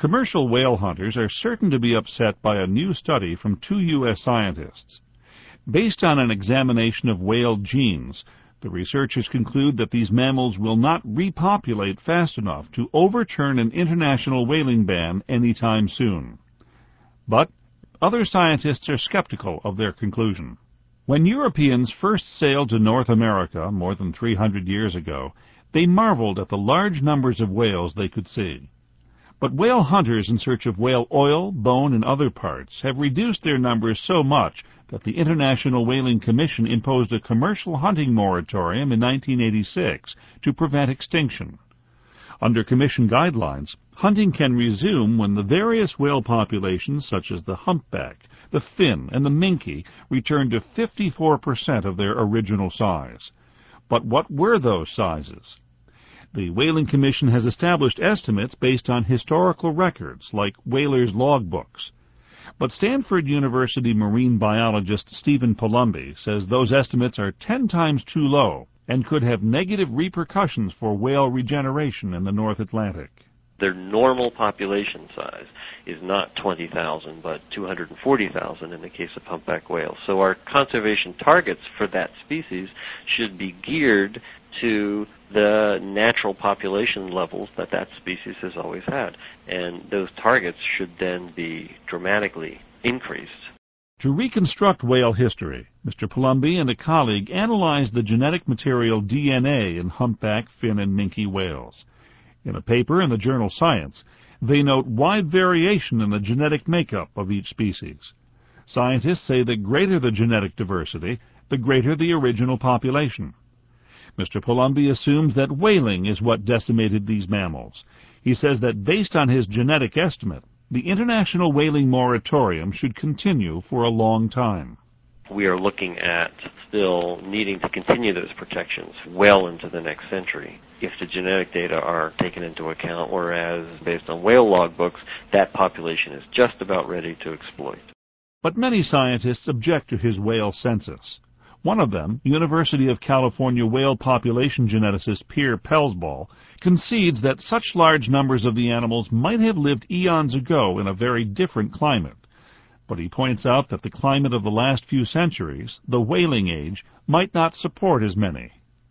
Commercial whale hunters are certain to be upset by a new study from 2 U.S. scientists. Based on an examination of whale genes, the researchers conclude that these mammals will not repopulate fast enough to overturn an international whaling ban anytime soon. But other scientists are skeptical of their conclusion. When Europeans first sailed to North America more than 300 years ago, they marveled at the large numbers of whales they could see. But whale hunters in search of whale oil, bone, and other parts have reduced their numbers so much that the International Whaling Commission imposed a commercial hunting moratorium in 1986 to prevent extinction. Under Commission guidelines, hunting can resume when the various whale populations, such as the humpback, the fin, and the minke, return to 54% of their original size. But what were those sizes? The Whaling Commission has established estimates based on historical records, like whalers' logbooks. But Stanford University marine biologist Stephen Palumbi says those estimates are 10 times too low and could have negative repercussions for whale regeneration in the North Atlantic. Their normal population size is not 20,000, but 240,000 in the case of humpback whales. So our conservation targets for that species should be geared to the natural population levels that that species has always had. And those targets should then be dramatically increased. To reconstruct whale history, Mr. Palumbi and a colleague analyzed the genetic material DNA in humpback, fin, and minke whales. In a paper in the journal Science, they note wide variation in the genetic makeup of each species. Scientists say the greater the genetic diversity, the greater the original population. Mr. Palumbi assumes that whaling is what decimated these mammals. He says that based on his genetic estimate, the International Whaling Moratorium should continue for a long time. We are looking at still needing to continue those protections well into the next century if the genetic data are taken into account, whereas based on whale logbooks, that population is just about ready to exploit. But many scientists object to his whale census. One of them, University of California whale population geneticist Pierre Pelsball, concedes that such large numbers of the animals might have lived eons ago in a very different climate. But he points out that the climate of the last few centuries, the whaling age, might not support as many.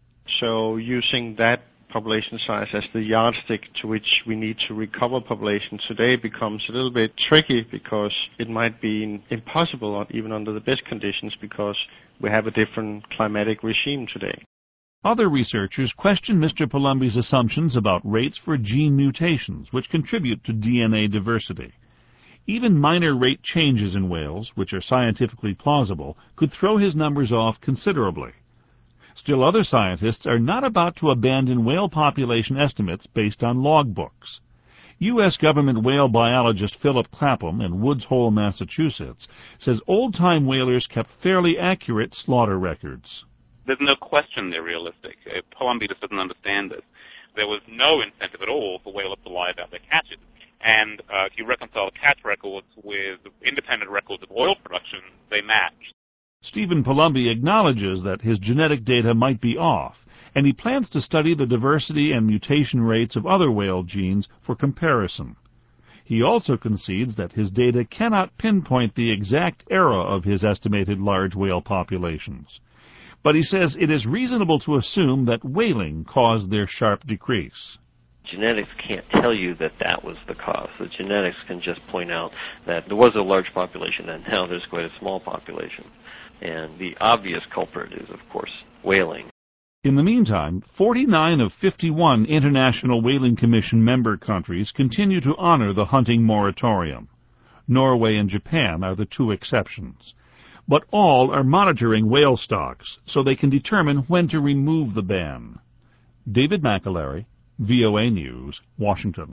So using that population size as the yardstick to which we need to recover population today becomes a little bit tricky, because it might be impossible even under the best conditions, because we have a different climatic regime today. Other researchers question Mr. Palumbi's assumptions about rates for gene mutations, which contribute to DNA diversity. Even minor rate changes in whales, which are scientifically plausible, could throw his numbers off considerably. Still, other scientists are not about to abandon whale population estimates based on logbooks. U.S. government whale biologist Philip Clapham in Woods Hole, Massachusetts, says old-time whalers kept fairly accurate slaughter records. There's no question they're realistic. Palumbi just doesn't understand this. There was no incentive at all for whalers to lie about their catches. And if you reconcile catch records with independent records of oil production, they match. Stephen Palumbi acknowledges that his genetic data might be off, and he plans to study the diversity and mutation rates of other whale genes for comparison. He also concedes that his data cannot pinpoint the exact era of his estimated large whale populations. But he says it is reasonable to assume that whaling caused their sharp decrease. Genetics can't tell you that that was the cause. The genetics can just point out that there was a large population and now there's quite a small population. And the obvious culprit is, of course, whaling. In the meantime, 49 of 51 International Whaling Commission member countries continue to honor the hunting moratorium. Norway and Japan are the two exceptions. But all are monitoring whale stocks so they can determine when to remove the ban. David McAlary, VOA News, Washington.